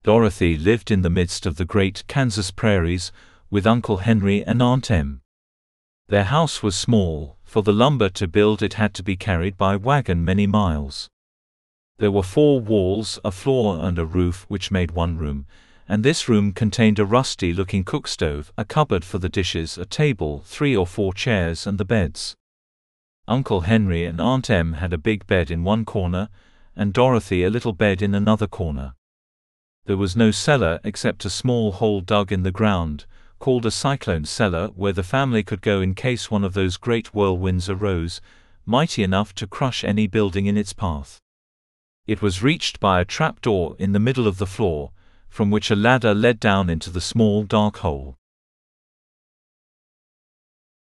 Dorothy lived in the midst of the great Kansas prairies, with Uncle Henry and Aunt Em. Their house was small. For the lumber to build it had to be carried by wagon many miles. There were 4 walls, a floor and a roof which made one room, and this room contained a rusty-looking cookstove, a cupboard for the dishes, a table, 3 or 4 chairs and the beds. Uncle Henry and Aunt Em had a big bed in one corner, and Dorothy a little bed in another corner. There was no cellar except a small hole dug in the ground, called a cyclone cellar, where the family could go in case one of those great whirlwinds arose, mighty enough to crush any building in its path. It was reached by a trapdoor in the middle of the floor, from which a ladder led down into the small dark hole.